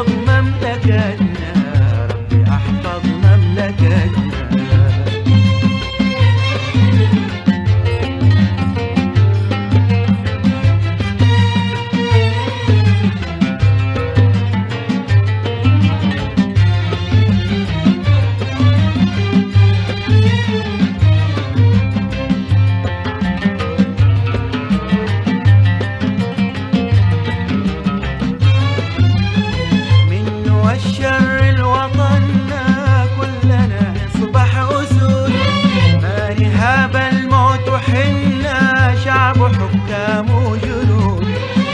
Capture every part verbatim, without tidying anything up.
احفظ مملكتنا، ربي احفظ مملكتنا. والشر الوطننا كلنا نصبح أسود، ما نهاب الموت وحنا شعب حكام وجنود.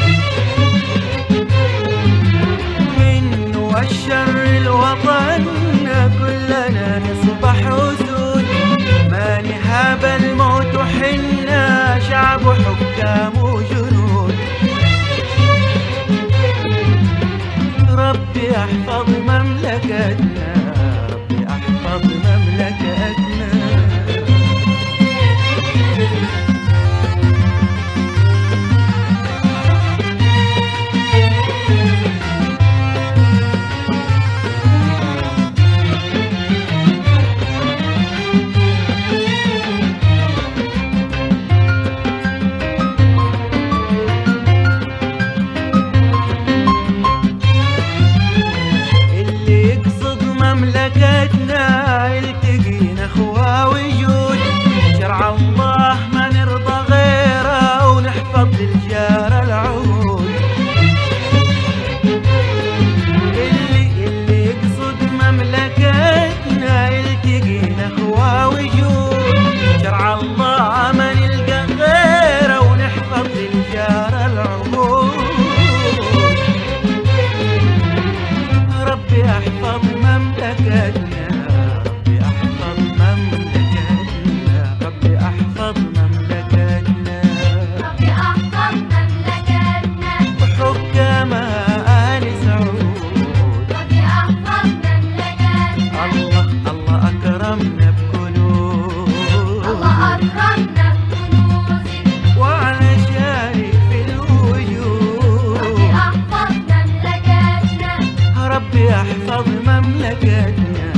من والشر الوطننا كلنا نصبح أسود، ما نهاب الموت وحنا شعب حكام وجنود. ربي احفظ مملكتنا، ربي احفظ مملكتنا. مملكتنا التقينا اخوة وجود، شرع الله ما نرضى غيره ونحفظ للجار العهود. اللي اللي يقصد مملكتنا التقينا اخوة وجود، شرع الله ما نلقى غيره ونحفظ للجار العهود. ربي احفظ مملكتنا، ربي احفظ مملكتنا، ربي احفظ مملكتنا، ربي احفظ مملكتنا وحكامها آل سعود. ربي احفظ مملكتنا، الله الله اكرمنا بكنوز، الله اكرمنا بكنوزك وعلشانك في الوجود. ربي احفظ مملكتنا، ربي احفظ مملكتنا.